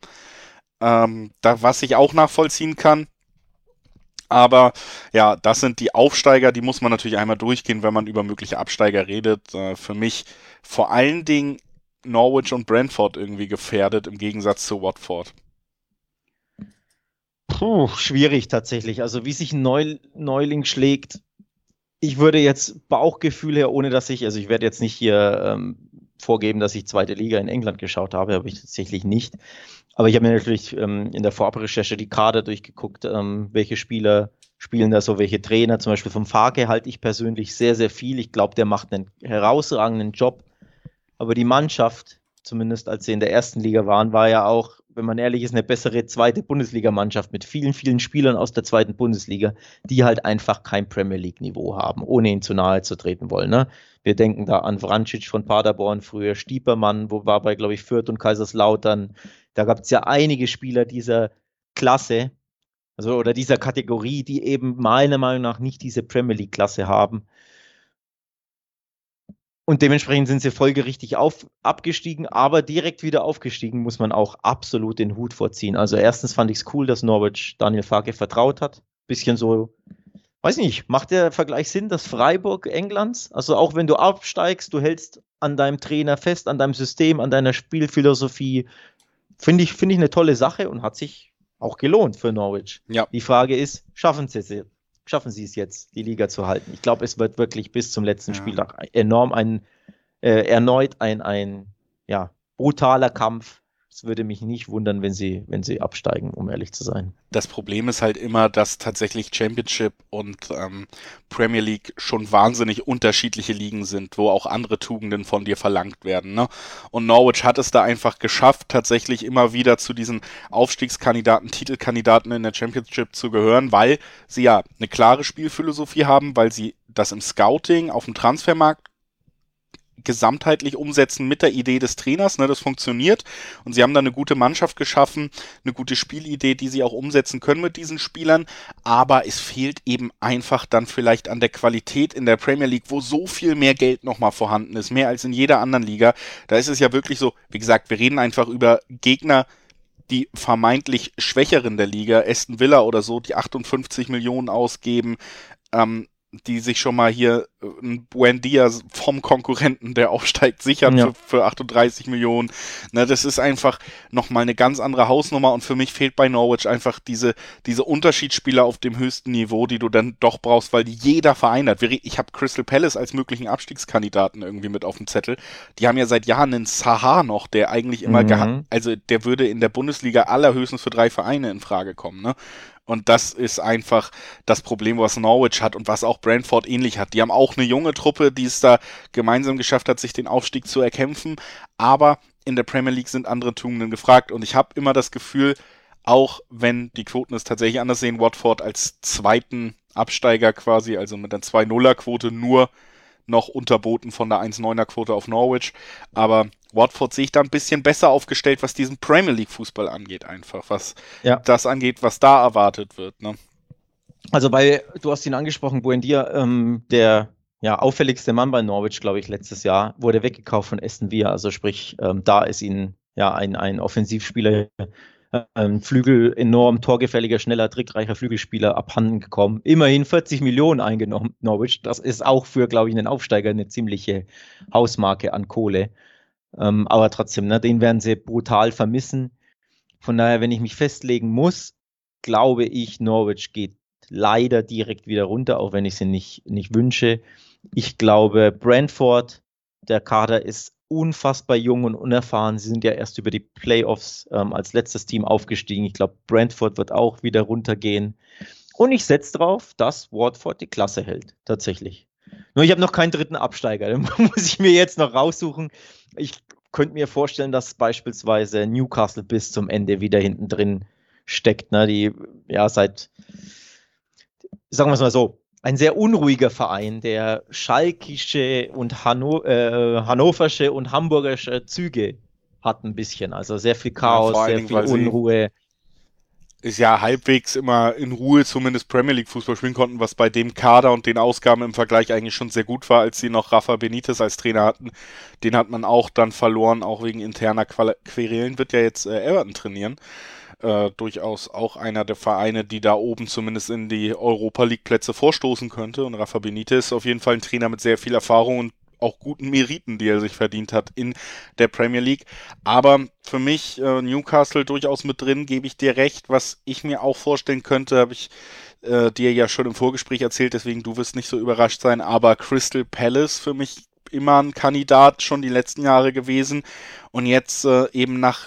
A: Was ich auch nachvollziehen kann. Aber ja, das sind die Aufsteiger, die muss man natürlich einmal durchgehen, wenn man über mögliche Absteiger redet. Für mich vor allen Dingen Norwich und Brentford irgendwie gefährdet, im Gegensatz zu Watford.
B: Puh, schwierig tatsächlich. Also wie sich ein Neuling schlägt, ich würde jetzt Bauchgefühl her, ohne dass also ich werde jetzt nicht hier vorgeben, dass ich zweite Liga in England geschaut habe ich tatsächlich nicht. Aber ich habe mir natürlich in der Vorabrecherche die Kader durchgeguckt, welche Spieler spielen da so, welche Trainer. Zum Beispiel vom Farke halte ich persönlich sehr, sehr viel. Ich glaube, der macht einen herausragenden Job. Aber die Mannschaft, zumindest als sie in der ersten Liga waren, war ja auch, wenn man ehrlich ist, eine bessere zweite Bundesligamannschaft mit vielen, vielen Spielern aus der zweiten Bundesliga, die halt einfach kein Premier League-Niveau haben, ohne ihnen zu nahe zu treten wollen. Ne? Wir denken da an Vrancic von Paderborn, früher Stiepermann, wo war bei, glaube ich, Fürth und Kaiserslautern. Da gab es ja einige Spieler dieser Klasse, also oder dieser Kategorie, die eben meiner Meinung nach nicht diese Premier League-Klasse haben. Und dementsprechend sind sie folgerichtig abgestiegen, aber direkt wieder aufgestiegen, muss man auch absolut den Hut vorziehen. Also erstens fand ich es cool, dass Norwich Daniel Farke vertraut hat. Bisschen so, weiß nicht, macht der Vergleich Sinn, das Freiburg Englands? Also auch wenn du absteigst, du hältst an deinem Trainer fest, an deinem System, an deiner Spielphilosophie. Finde ich eine tolle Sache und hat sich auch gelohnt für Norwich.
A: Ja.
B: Die Frage ist, schaffen sie es jetzt, die Liga zu halten? Ich glaube, es wird wirklich bis zum letzten Spieltag erneut ein brutaler Kampf. Es würde mich nicht wundern, wenn sie absteigen, um ehrlich zu sein.
A: Das Problem ist halt immer, dass tatsächlich Championship und Premier League schon wahnsinnig unterschiedliche Ligen sind, wo auch andere Tugenden von dir verlangt werden. Ne? Und Norwich hat es da einfach geschafft, tatsächlich immer wieder zu diesen Aufstiegskandidaten, Titelkandidaten in der Championship zu gehören, weil sie ja eine klare Spielphilosophie haben, weil sie das im Scouting, auf dem Transfermarkt gesamtheitlich umsetzen mit der Idee des Trainers, ne, das funktioniert und sie haben da eine gute Mannschaft geschaffen, eine gute Spielidee, die sie auch umsetzen können mit diesen Spielern, aber es fehlt eben einfach dann vielleicht an der Qualität in der Premier League, wo so viel mehr Geld nochmal vorhanden ist, mehr als in jeder anderen Liga. Da ist es ja wirklich so, wie gesagt, wir reden einfach über Gegner, die vermeintlich Schwächeren der Liga, Aston Villa oder so, die 58 Millionen ausgeben, die sich schon mal hier ein Buendia vom Konkurrenten, der aufsteigt, sichern für 38 Millionen. Ne, das ist einfach nochmal eine ganz andere Hausnummer und für mich fehlt bei Norwich einfach diese Unterschiedsspieler auf dem höchsten Niveau, die du dann doch brauchst, weil die jeder Verein hat. Ich habe Crystal Palace als möglichen Abstiegskandidaten irgendwie mit auf dem Zettel. Die haben ja seit Jahren einen Zaha noch, der eigentlich immer also der würde in der Bundesliga allerhöchstens für 3 Vereine in Frage kommen, ne? Und das ist einfach das Problem, was Norwich hat und was auch Brentford ähnlich hat. Die haben auch eine junge Truppe, die es da gemeinsam geschafft hat, sich den Aufstieg zu erkämpfen. Aber in der Premier League sind andere Tugenden gefragt. Und ich habe immer das Gefühl, auch wenn die Quoten es tatsächlich anders sehen, Watford als zweiten Absteiger quasi, also mit einer 2-0er-Quote nur noch unterboten von der 1-9er-Quote auf Norwich. Aber Watford sehe ich da ein bisschen besser aufgestellt, was diesen Premier League-Fußball angeht, einfach. Was das angeht, was da erwartet wird. Ne?
B: Also du hast ihn angesprochen, Buendia, der auffälligste Mann bei Norwich, glaube ich, letztes Jahr, wurde weggekauft von Aston Villa. Also sprich, da ist ihnen ein Offensivspieler, ein Flügel, enorm torgefälliger, schneller, trickreicher Flügelspieler abhanden gekommen. Immerhin 40 Millionen eingenommen, Norwich. Das ist auch für, glaube ich, einen Aufsteiger eine ziemliche Hausmarke an Kohle. Aber trotzdem, ne, den werden sie brutal vermissen. Von daher, wenn ich mich festlegen muss, glaube ich, Norwich geht leider direkt wieder runter, auch wenn ich sie nicht wünsche. Ich glaube, Brentford, der Kader ist unfassbar jung und unerfahren. Sie sind ja erst über die Playoffs als letztes Team aufgestiegen. Ich glaube, Brentford wird auch wieder runtergehen. Und ich setze drauf, dass Watford die Klasse hält, tatsächlich. Nur ich habe noch keinen dritten Absteiger. Den muss ich mir jetzt noch raussuchen. Ich könnte mir vorstellen, dass beispielsweise Newcastle bis zum Ende wieder hinten drin steckt. Ne? Die seit, sagen wir es mal so, ein sehr unruhiger Verein, der schalkische und hannoversche und hamburgische Züge hat ein bisschen. Also sehr viel Chaos, sehr viel Unruhe.
A: Ist ja halbwegs immer in Ruhe zumindest Premier League Fußball spielen konnten, was bei dem Kader und den Ausgaben im Vergleich eigentlich schon sehr gut war, als sie noch Rafa Benitez als Trainer hatten. Den hat man auch dann verloren, auch wegen interner Querelen, wird ja jetzt Everton trainieren. Durchaus auch einer der Vereine, die da oben zumindest in die Europa League Plätze vorstoßen könnte. Und Rafa Benitez ist auf jeden Fall ein Trainer mit sehr viel Erfahrung und auch guten Meriten, die er sich verdient hat in der Premier League. Aber für mich Newcastle durchaus mit drin, gebe ich dir recht. Was ich mir auch vorstellen könnte, habe ich dir ja schon im Vorgespräch erzählt, deswegen du wirst nicht so überrascht sein, aber Crystal Palace für mich immer ein Kandidat, schon die letzten Jahre gewesen. Und jetzt eben nach,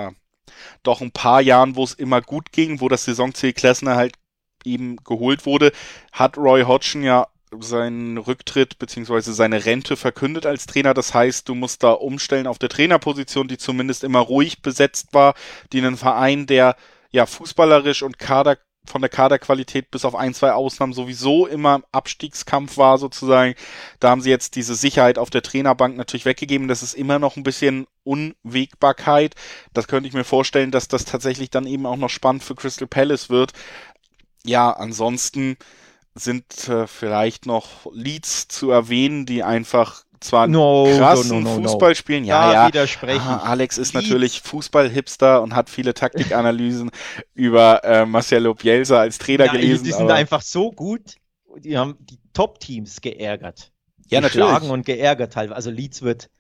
A: doch ein paar Jahren, wo es immer gut ging, wo das Saisonziel Klassenerhalt eben geholt wurde, hat Roy Hodgson ja seinen Rücktritt bzw. seine Rente verkündet als Trainer. Das heißt, du musst da umstellen auf der Trainerposition, die zumindest immer ruhig besetzt war, die einen Verein, der fußballerisch und von der Kaderqualität bis auf 1, 2 Ausnahmen sowieso immer im Abstiegskampf war sozusagen. Da haben sie jetzt diese Sicherheit auf der Trainerbank natürlich weggegeben. Das ist immer noch ein bisschen Unwägbarkeit. Das könnte ich mir vorstellen, dass das tatsächlich dann eben auch noch spannend für Crystal Palace wird. Ja, ansonsten sind vielleicht noch Leeds zu erwähnen, die einfach zwar einen krassen Fußball spielen. Ja, Alex ist natürlich Fußball-Hipster und hat viele Taktikanalysen über Marcelo Bielsa als Trainer gelesen.
B: Die sind einfach so gut, die haben die Top-Teams geärgert.
A: Ja,
B: geschlagen
A: natürlich.
B: Und geärgert teilweise. Also Leeds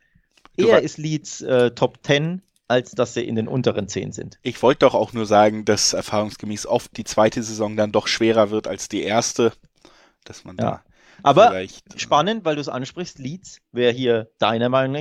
B: ist Leeds Top 10, als dass sie in den unteren 10 sind.
A: Ich wollte doch auch nur sagen, dass erfahrungsgemäß oft die zweite Saison dann doch schwerer wird als die erste, dass man da
B: aber spannend, weil du es ansprichst, Leeds, wer hier deiner Meinung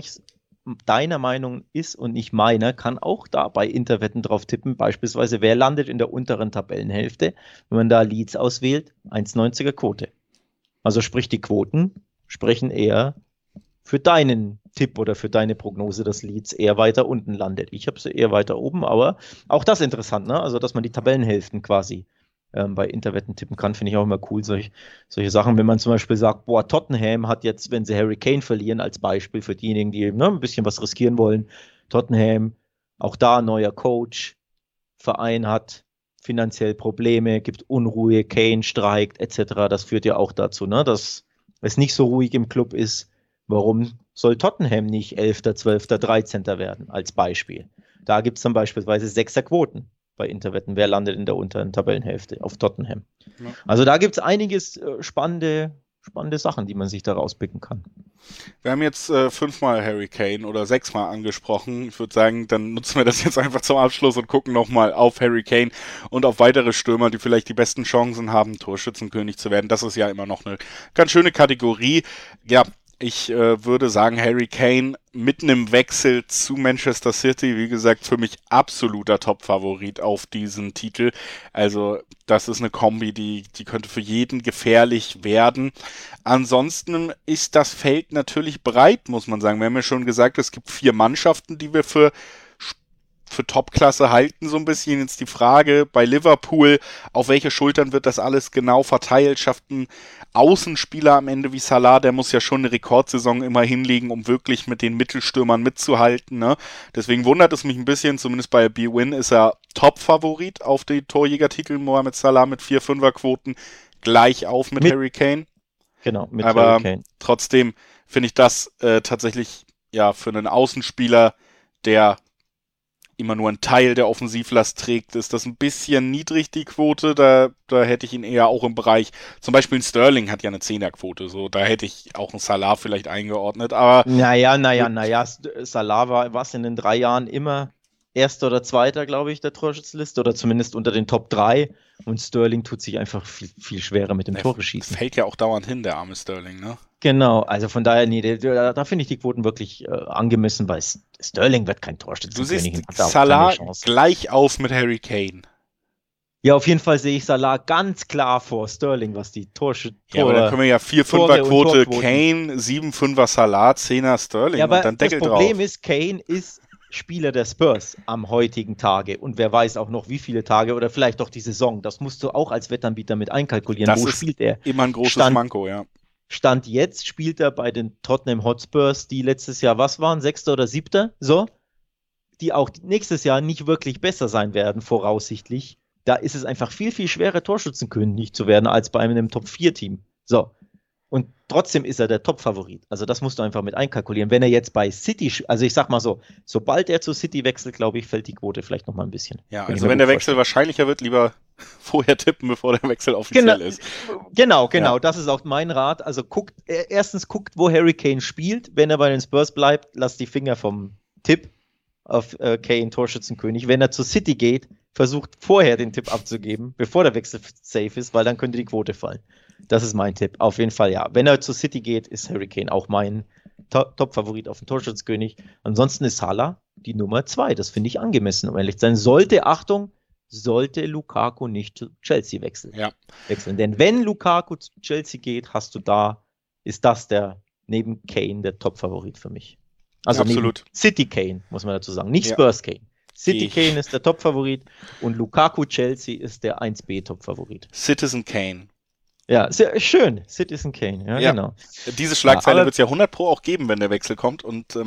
B: ist und nicht meiner, kann auch da bei Interwetten drauf tippen, beispielsweise wer landet in der unteren Tabellenhälfte, wenn man da Leeds auswählt, 1,90er Quote. Also sprich, die Quoten sprechen eher für deinen Tipp oder für deine Prognose, dass Leeds eher weiter unten landet. Ich habe sie eher weiter oben, aber auch das interessant, ne? Also, dass man die Tabellenhälften quasi bei Interwetten tippen kann, finde ich auch immer cool, solche Sachen. Wenn man zum Beispiel sagt, Tottenham hat jetzt, wenn sie Harry Kane verlieren, als Beispiel für diejenigen, die ein bisschen was riskieren wollen, Tottenham, auch da neuer Coach, Verein hat finanziell Probleme, gibt Unruhe, Kane streikt, etc. Das führt ja auch dazu, ne, dass es nicht so ruhig im Club ist. Warum soll Tottenham nicht 11., 12., 13. werden, als Beispiel? Da gibt es dann beispielsweise 6er Quoten bei Interwetten. Wer landet in der unteren Tabellenhälfte auf Tottenham? Ja. Also da gibt es einiges spannende spannende Sachen, die man sich da rauspicken kann.
A: Wir haben jetzt 5-mal Harry Kane oder 6-mal angesprochen. Ich würde sagen, dann nutzen wir das jetzt einfach zum Abschluss und gucken nochmal auf Harry Kane und auf weitere Stürmer, die vielleicht die besten Chancen haben, Torschützenkönig zu werden. Das ist ja immer noch eine ganz schöne Kategorie. Ja, ich würde sagen, Harry Kane mit einem Wechsel zu Manchester City, wie gesagt, für mich absoluter Top-Favorit auf diesen Titel. Also das ist eine Kombi, die könnte für jeden gefährlich werden. Ansonsten ist das Feld natürlich breit, muss man sagen. Wir haben ja schon gesagt, es gibt 4 Mannschaften, die wir für Topklasse halten, so ein bisschen. Jetzt die Frage bei Liverpool, auf welche Schultern wird das alles genau verteilt? Schafft ein Außenspieler am Ende wie Salah, der muss ja schon eine Rekordsaison immer hinlegen, um wirklich mit den Mittelstürmern mitzuhalten. Ne? Deswegen wundert es mich ein bisschen, zumindest bei B-Win ist er Top-Favorit auf die Torjägertitel. Mohamed Salah mit 4-5er-Quoten gleich auf mit Harry Kane.
B: Genau, mit
A: Aber
B: Harry Kane.
A: trotzdem finde ich das tatsächlich ja für einen Außenspieler, der immer nur ein Teil der Offensivlast trägt, ist das ein bisschen niedrig, die Quote. Da hätte ich ihn eher auch im Bereich, zum Beispiel ein Sterling hat ja eine 10er-Quote, so, da hätte ich auch einen Salah vielleicht eingeordnet, aber...
B: Naja, Salah war in den 3 Jahren immer Erster oder Zweiter, glaube ich, der Torschützenliste oder zumindest unter den Top 3 und Sterling tut sich einfach viel, viel schwerer mit dem Tore schießen.
A: Fällt ja auch dauernd hin, der arme Sterling, ne?
B: Genau, also von daher, nee, da finde ich die Quoten wirklich angemessen, weil Sterling wird kein Torschützenkönig.
A: Du siehst Salah gleich auf mit Harry Kane.
B: Ja, auf jeden Fall sehe ich Salah ganz klar vor Sterling, was die
A: Ja, aber dann können wir ja 4-5er-Quote Kane, 7-5er Salah, 10er Sterling
B: ja, aber
A: und dann Deckel drauf.
B: Das Problem ist, Kane ist Spieler der Spurs am heutigen Tage und wer weiß auch noch wie viele Tage oder vielleicht doch die Saison. Das musst du auch als Wettanbieter mit einkalkulieren.
A: Das spielt er? Immer ein großes Manko, ja.
B: Stand jetzt spielt er bei den Tottenham Hotspurs, die letztes Jahr was waren, 6. oder 7. so, die auch nächstes Jahr nicht wirklich besser sein werden, voraussichtlich. Da ist es einfach viel, viel schwerer, Torschützenkönig zu werden, als bei einem Top-4-Team. So. Und trotzdem ist er der Top-Favorit. Also das musst du einfach mit einkalkulieren. Wenn er jetzt bei City, also ich sag mal so, sobald er zu City wechselt, glaube ich, fällt die Quote vielleicht noch mal ein bisschen.
A: Ja, also wenn der Wechsel wahrscheinlicher wird, lieber vorher tippen, bevor der Wechsel offiziell ist.
B: Genau, ja. Das ist auch mein Rat. Also erstens guckt, wo Harry Kane spielt. Wenn er bei den Spurs bleibt, lasst die Finger vom Tipp auf Kane Torschützenkönig. Wenn er zu City geht, versucht vorher den Tipp abzugeben, bevor der Wechsel safe ist, weil dann könnte die Quote fallen. Das ist mein Tipp. Auf jeden Fall ja. Wenn er zu City geht, ist Harry Kane auch mein Top-Favorit auf den Torschützenkönig. Ansonsten ist Salah die Nummer 2. Das finde ich angemessen, um ehrlich zu sein. Sollte Lukaku nicht zu Chelsea wechseln. Denn wenn Lukaku zu Chelsea geht, ist das neben Kane der Top-Favorit für mich. Also
A: absolut.
B: City Kane, muss man dazu sagen. Nicht Spurs Kane. City Kane ist der Top-Favorit und Lukaku Chelsea ist der 1B Top-Favorit.
A: Citizen Kane.
B: Ja, sehr schön. Citizen Kane, ja, genau.
A: Diese Schlagzeile wird es ja 100 Pro auch geben, wenn der Wechsel kommt und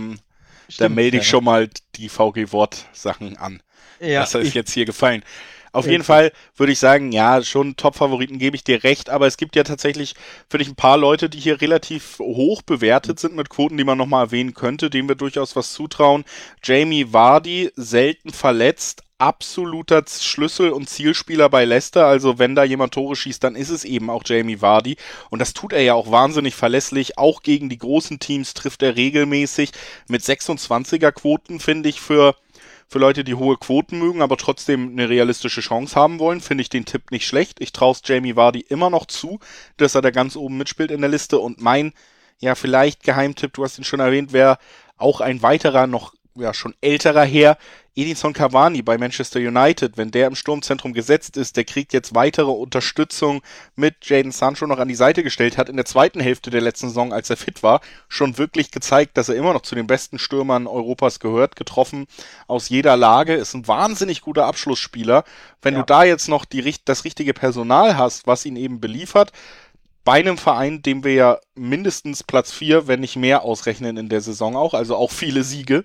A: da melde ich schon mal die VG-Wort-Sachen an. Ja, das ist jetzt hier gefallen. Auf jeden Fall würde ich sagen, ja, schon Top-Favoriten gebe ich dir recht, aber es gibt ja tatsächlich, finde ich, ein paar Leute, die hier relativ hoch bewertet sind mit Quoten, die man nochmal erwähnen könnte, denen wir durchaus was zutrauen. Jamie Vardy, selten verletzt, absoluter Schlüssel- und Zielspieler bei Leicester, also wenn da jemand Tore schießt, dann ist es eben auch Jamie Vardy und das tut er ja auch wahnsinnig verlässlich, auch gegen die großen Teams trifft er regelmäßig mit 26er-Quoten, finde ich, für Leute, die hohe Quoten mögen, aber trotzdem eine realistische Chance haben wollen, finde ich den Tipp nicht schlecht. Ich traue es Jamie Vardy immer noch zu, dass er da ganz oben mitspielt in der Liste. Und mein, ja, vielleicht Geheimtipp, du hast ihn schon erwähnt, wäre auch ein weiterer, noch schon älterer Herr, Edinson Cavani bei Manchester United. Wenn der im Sturmzentrum gesetzt ist, der kriegt jetzt weitere Unterstützung mit Jadon Sancho noch an die Seite gestellt, hat in der zweiten Hälfte der letzten Saison, als er fit war, schon wirklich gezeigt, dass er immer noch zu den besten Stürmern Europas gehört, getroffen aus jeder Lage, ist ein wahnsinnig guter Abschlussspieler. Wenn du da jetzt noch das richtige Personal hast, was ihn eben beliefert, bei einem Verein, dem wir ja mindestens Platz 4, wenn nicht mehr ausrechnen in der Saison auch, also auch viele Siege,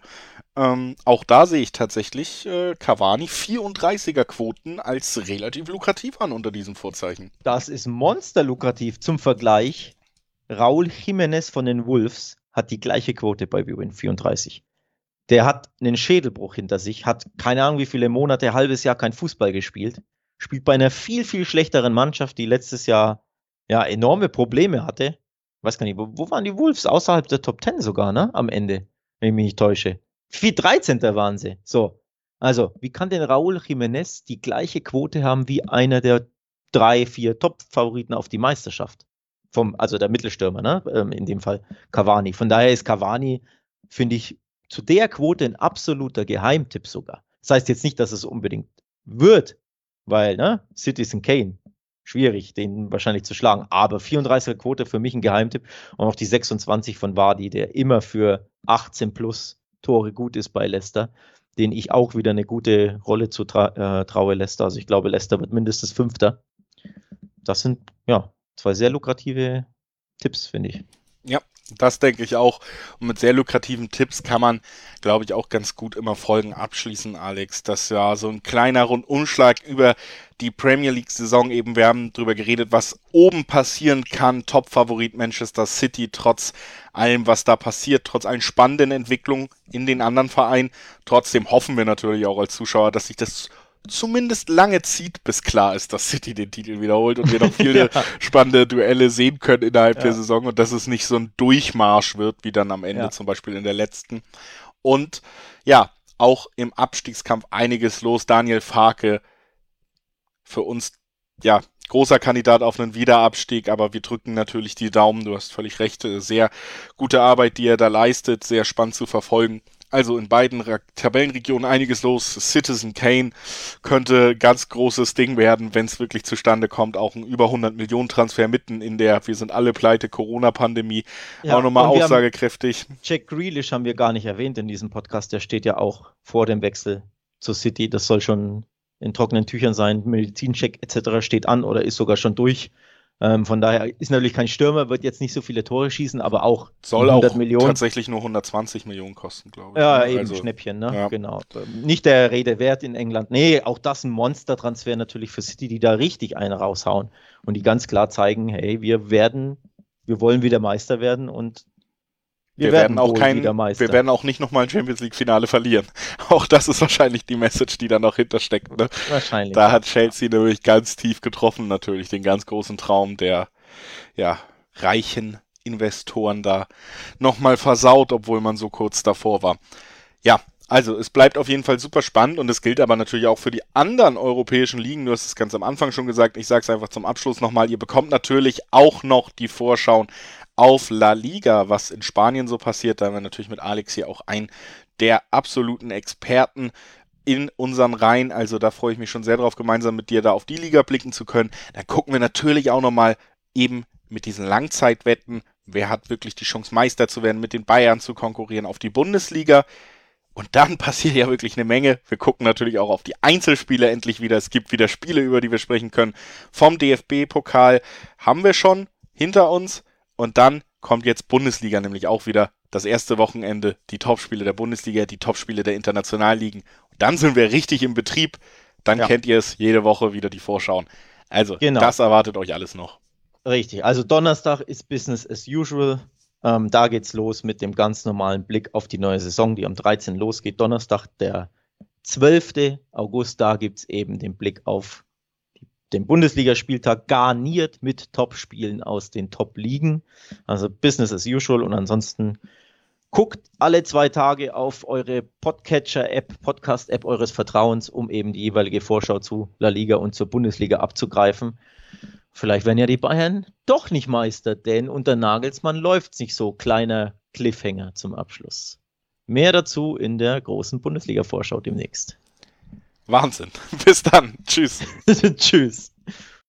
A: auch da sehe ich tatsächlich Cavani 34er-Quoten als relativ lukrativ an unter diesen Vorzeichen.
B: Das ist monsterlukrativ. Zum Vergleich, Raúl Jiménez von den Wolves hat die gleiche Quote bei Bwin, 34. Der hat einen Schädelbruch hinter sich, hat keine Ahnung wie viele Monate, halbes Jahr kein Fußball gespielt, spielt bei einer viel, viel schlechteren Mannschaft, die letztes Jahr enorme Probleme hatte weiß gar nicht, wo waren die Wolves? Außerhalb der Top 10 sogar, ne? Am Ende, wenn ich mich nicht täusche. 13. waren sie. So. Also, wie kann denn Raúl Jiménez die gleiche Quote haben wie einer der 3, 4 Top-Favoriten auf die Meisterschaft? Also der Mittelstürmer, ne? In dem Fall Cavani. Von daher ist Cavani, finde ich, zu der Quote ein absoluter Geheimtipp sogar. Das heißt jetzt nicht, dass es unbedingt wird, weil, ne? Citizen Kane, schwierig, den wahrscheinlich zu schlagen. Aber 34er Quote für mich ein Geheimtipp. Und auch die 26 von Vardy, der immer für 18 plus Tore gut ist bei Leicester, den ich auch wieder eine gute Rolle traue Leicester. Also ich glaube, Leicester wird mindestens Fünfter. Das sind, ja, 2 sehr lukrative Tipps, finde ich.
A: Ja, das denke ich auch. Und mit sehr lukrativen Tipps kann man, glaube ich, auch ganz gut immer Folgen abschließen, Alex. Das ja so ein kleiner Rundumschlag über die Premier League-Saison eben. Wir haben darüber geredet, was oben passieren kann. Top-Favorit Manchester City, trotz allem, was da passiert, trotz allen spannenden Entwicklungen in den anderen Vereinen. Trotzdem hoffen wir natürlich auch als Zuschauer, dass sich das zumindest lange zieht, bis klar ist, dass City den Titel wiederholt und wir noch viele spannende Duelle sehen können innerhalb der Saison und dass es nicht so ein Durchmarsch wird, wie dann am Ende zum Beispiel in der letzten. Und ja, auch im Abstiegskampf einiges los. Daniel Farke, für uns, ja, großer Kandidat auf einen Wiederabstieg, aber wir drücken natürlich die Daumen, du hast völlig recht, sehr gute Arbeit, die er da leistet, sehr spannend zu verfolgen. Also in beiden Tabellenregionen einiges los. Citizen Kane könnte ganz großes Ding werden, wenn es wirklich zustande kommt. Auch ein über 100 Millionen Transfer mitten in der, wir sind alle pleite, Corona-Pandemie. Ja, auch nochmal aussagekräftig.
B: Jack Grealish haben wir gar nicht erwähnt in diesem Podcast. Der steht ja auch vor dem Wechsel zu City. Das soll schon in trockenen Tüchern sein. Medizincheck etc. steht an oder ist sogar schon durch. Von daher ist natürlich kein Stürmer, wird jetzt nicht so viele Tore schießen, aber auch
A: soll 100 auch Millionen. Tatsächlich nur 120 Millionen kosten, glaube ich.
B: Ja, eben also, Schnäppchen, ne? Ja. Genau. Nicht der Rede wert in England. Nee, auch das ein Monstertransfer natürlich für City, die da richtig einen raushauen und die ganz klar zeigen, hey, wir wollen wieder Meister werden und wir werden
A: auch nicht nochmal ein Champions League Finale verlieren. Auch das ist wahrscheinlich die Message, die da noch hintersteckt. Ne?
B: Wahrscheinlich.
A: Da hat Chelsea nämlich ganz tief getroffen, natürlich den ganz großen Traum der reichen Investoren da nochmal versaut, obwohl man so kurz davor war. Ja, also es bleibt auf jeden Fall super spannend und es gilt aber natürlich auch für die anderen europäischen Ligen. Du hast es ganz am Anfang schon gesagt, ich sage es einfach zum Abschluss nochmal. Ihr bekommt natürlich auch noch die Vorschauen auf La Liga, was in Spanien so passiert. Da haben wir natürlich mit Alex hier auch einen der absoluten Experten in unseren Reihen. Also da freue ich mich schon sehr drauf, gemeinsam mit dir da auf die Liga blicken zu können. Dann gucken wir natürlich auch nochmal eben mit diesen Langzeitwetten, wer hat wirklich die Chance, Meister zu werden, mit den Bayern zu konkurrieren, auf die Bundesliga. Und dann passiert ja wirklich eine Menge. Wir gucken natürlich auch auf die Einzelspiele endlich wieder. Es gibt wieder Spiele, über die wir sprechen können. Vom DFB-Pokal haben wir schon hinter uns. Und dann kommt jetzt Bundesliga, nämlich auch wieder das erste Wochenende, die Topspiele der Bundesliga, die Topspiele der Internationalligen. Und dann sind wir richtig im Betrieb. Dann kennt ihr es, jede Woche wieder die Vorschauen. Also, Das erwartet euch alles noch.
B: Richtig, also Donnerstag ist Business as usual. Da geht's los mit dem ganz normalen Blick auf die neue Saison, die am 13. losgeht. Donnerstag, der 12. August, da gibt's eben den Blick auf den Bundesligaspieltag, garniert mit Top-Spielen aus den Top-Ligen. Also Business as usual und ansonsten guckt alle 2 Tage auf eure Podcatcher-App, Podcast-App eures Vertrauens, um eben die jeweilige Vorschau zu La Liga und zur Bundesliga abzugreifen. Vielleicht werden ja die Bayern doch nicht Meister, denn unter Nagelsmann läuft's nicht so. Kleiner Cliffhanger zum Abschluss. Mehr dazu in der großen Bundesliga-Vorschau demnächst.
A: Wahnsinn. Bis dann. Tschüss.
B: Tschüss.